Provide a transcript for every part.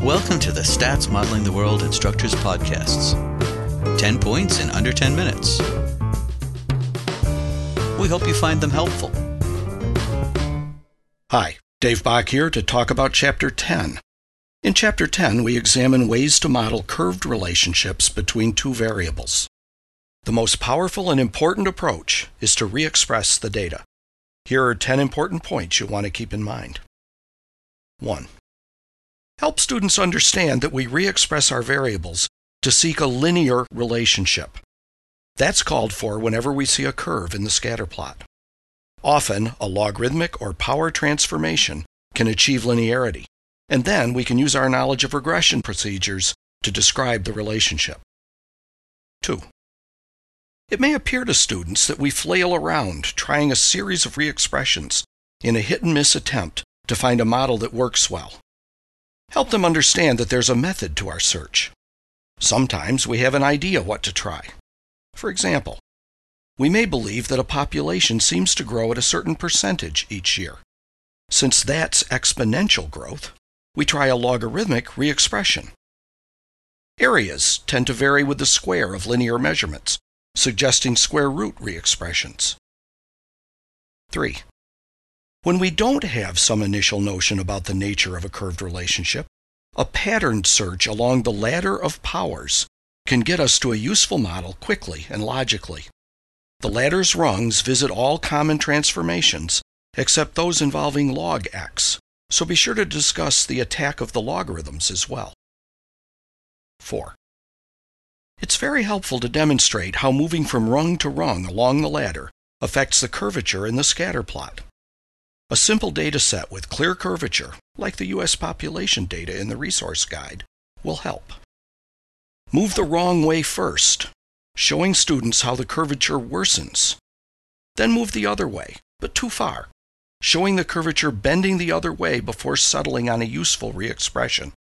Welcome to the Stats Modeling the World Instructors Podcasts. 10 points in under 10 minutes. We hope you find them helpful. Hi, Dave Bach here to talk about Chapter 10. In Chapter 10, we examine ways to model curved relationships between two variables. The most powerful and important approach is to re-express the data. Here are 10 important points you'll want to keep in mind. 1. Help students understand that we re-express our variables to seek a linear relationship. That's called for whenever we see a curve in the scatter plot. Often, a logarithmic or power transformation can achieve linearity, and then we can use our knowledge of regression procedures to describe the relationship. 2. It may appear to students that we flail around trying a series of re-expressions in a hit-and-miss attempt to find a model that works well. Help them understand that there's a method to our search. Sometimes we have an idea what to try. For example, we may believe that a population seems to grow at a certain percentage each year. Since that's exponential growth, we try a logarithmic re-expression. Areas tend to vary with the square of linear measurements, suggesting square root re-expressions. 3. When we don't have some initial notion about the nature of a curved relationship, a patterned search along the ladder of powers can get us to a useful model quickly and logically. The ladder's rungs visit all common transformations except those involving log x, so be sure to discuss the attack of the logarithms as well. 4. It's very helpful to demonstrate how moving from rung to rung along the ladder affects the curvature in the scatter plot. A simple data set with clear curvature, like the U.S. population data in the resource guide, will help. Move the wrong way first, showing students how the curvature worsens. Then move the other way, but too far, showing the curvature bending the other way before settling on a useful re-expression.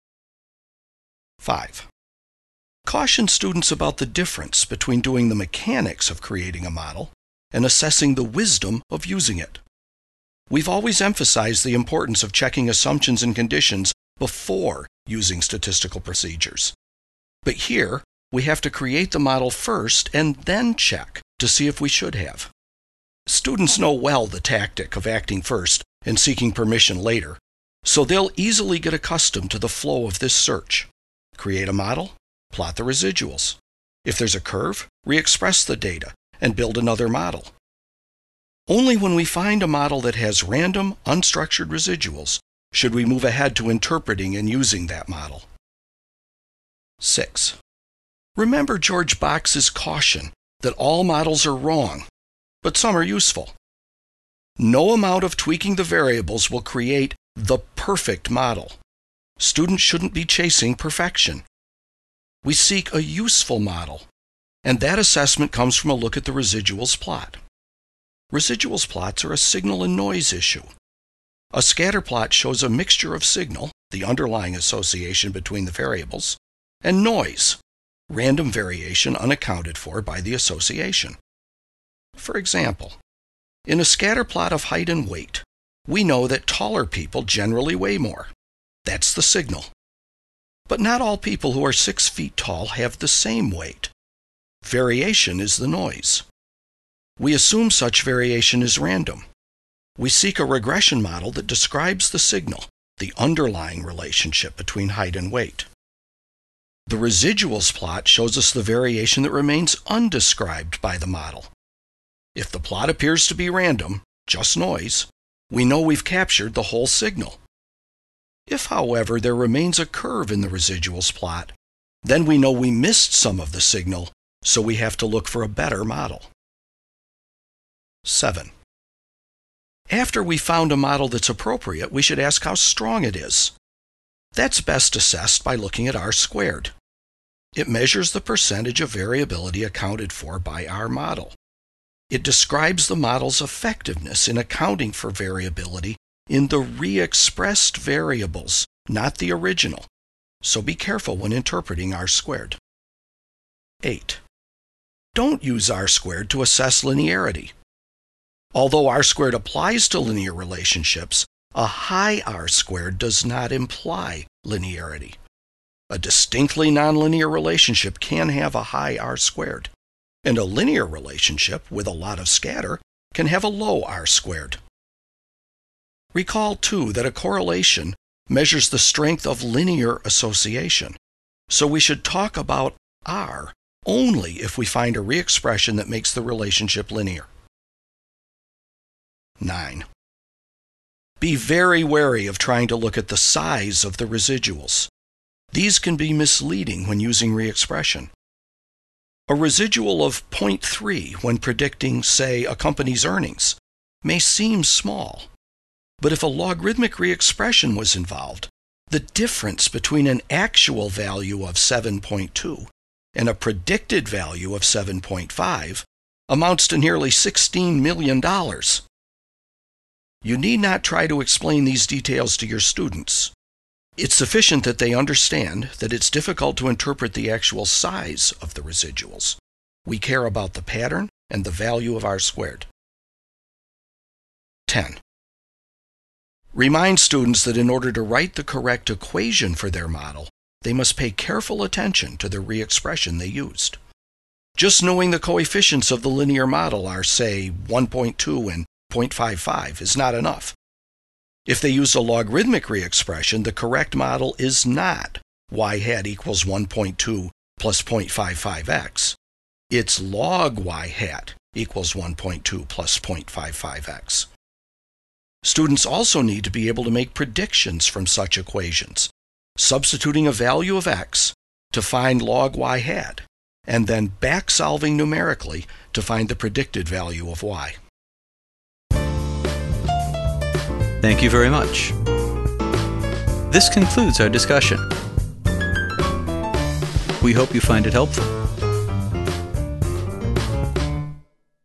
5. Caution students about the difference between doing the mechanics of creating a model and assessing the wisdom of using it. We've always emphasized the importance of checking assumptions and conditions before using statistical procedures. But here, we have to create the model first and then check to see if we should have. Students know well the tactic of acting first and seeking permission later, so they'll easily get accustomed to the flow of this search. Create a model, plot the residuals. If there's a curve, re-express the data and build another model. Only when we find a model that has random, unstructured residuals should we move ahead to interpreting and using that model. 6. Remember George Box's caution that all models are wrong, but some are useful. No amount of tweaking the variables will create the perfect model. Students shouldn't be chasing perfection. We seek a useful model, and that assessment comes from a look at the residuals plot. Residuals plots are a signal and noise issue. A scatter plot shows a mixture of signal, the underlying association between the variables, and noise, random variation unaccounted for by the association. For example, in a scatter plot of height and weight, we know that taller people generally weigh more. That's the signal. But not all people who are 6 feet tall have the same weight. Variation is the noise. We assume such variation is random. We seek a regression model that describes the signal, the underlying relationship between height and weight. The residuals plot shows us the variation that remains undescribed by the model. If the plot appears to be random, just noise, we know we've captured the whole signal. If, however, there remains a curve in the residuals plot, then we know we missed some of the signal, so we have to look for a better model. 7. After we found a model that's appropriate, we should ask how strong it is. That's best assessed by looking at R-squared. It measures the percentage of variability accounted for by our model. It describes the model's effectiveness in accounting for variability in the re-expressed variables, not the original, so be careful when interpreting R-squared. 8. Don't use R-squared to assess linearity. Although R-squared applies to linear relationships, a high R-squared does not imply linearity. A distinctly nonlinear relationship can have a high R-squared, and a linear relationship with a lot of scatter can have a low R-squared. Recall, too, that a correlation measures the strength of linear association, so we should talk about R only if we find a re-expression that makes the relationship linear. 9. Be very wary of trying to look at the size of the residuals. These can be misleading when using re-expression. A residual of 0.3 when predicting, say, a company's earnings may seem small, but if a logarithmic re-expression was involved, the difference between an actual value of 7.2 and a predicted value of 7.5 amounts to nearly $16 million. You need not try to explain these details to your students. It's sufficient that they understand that it's difficult to interpret the actual size of the residuals. We care about the pattern and the value of R-squared. 10. Remind students that in order to write the correct equation for their model, they must pay careful attention to the re-expression they used. Just knowing the coefficients of the linear model are, say, 1.2 and 0.55 is not enough. If they use a logarithmic re-expression, the correct model is not y hat equals 1.2 plus 0.55x. It's log y hat equals 1.2 plus 0.55x. Students also need to be able to make predictions from such equations, substituting a value of x to find log y hat, and then back-solving numerically to find the predicted value of y. Thank you very much. This concludes our discussion. We hope you find it helpful.